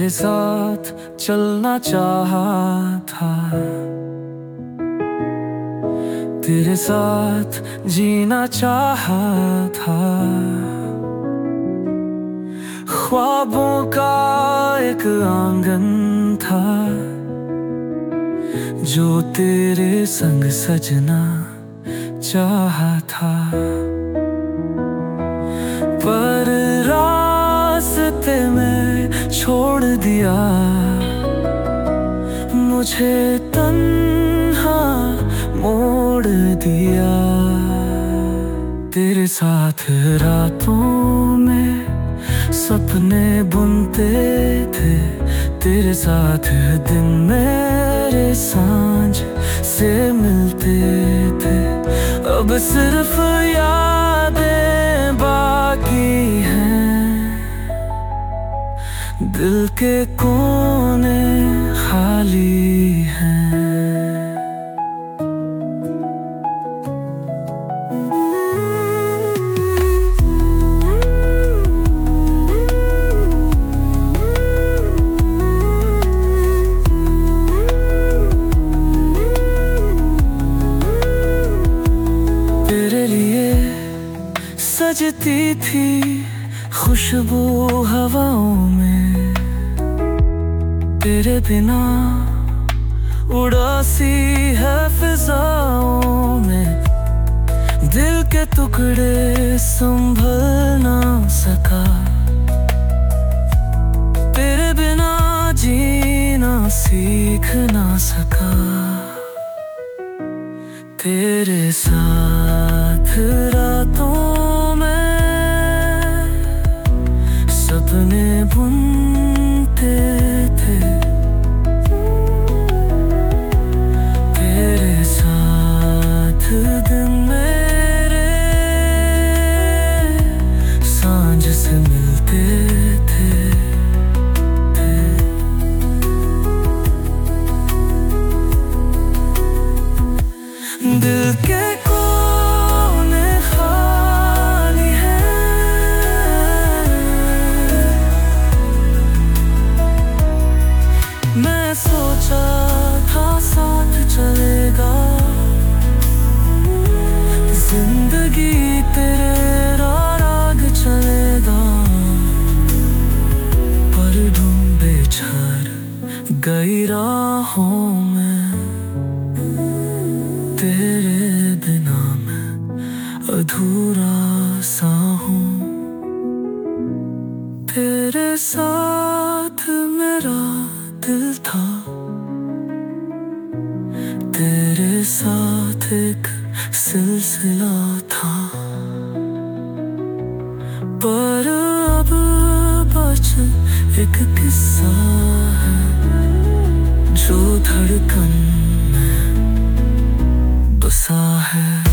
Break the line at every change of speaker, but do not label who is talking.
तेरे साथ चलना चाहा था, तेरे साथ जीना चाहा था। ख्वाबों का एक आंगन था जो तेरे संग सजना चाहा था। पर रास्ते में छोड़ दिया मुझे, तन्हा मोड़ दिया। तेरे साथ रातों में सपने बुनते थे, तेरे साथ दिन मेरे सांझ से मिलते थे। अब सिर्फ यादें बाकी हैं, दिल के कोने खाली हैं। तेरे लिए सजती थी खुशबू हवाओं में, तेरे बिना उड़ासी है फिजाओं में। दिल के टुकड़े संभल ना सका, तेरे बिना जीना सीख ना सका। तेरे साथ रातों में सपने बुनते थे, तेरे साथ दिन मेरे सांझ से मिलते थे। दिल के कोने खाली हैं, मैं सोचा था साथ चलेगा जिंदगी, तेरे राग चलेगा। पर ढूंढे छर गई राहों में, तेरे बिना मैं अधूरा सा हूँ। तेरे साथ मेरा दिल था, तेरे साथ एक सिलसिला था। पर अब बस एक किस्सा है जो धड़कन बसा है।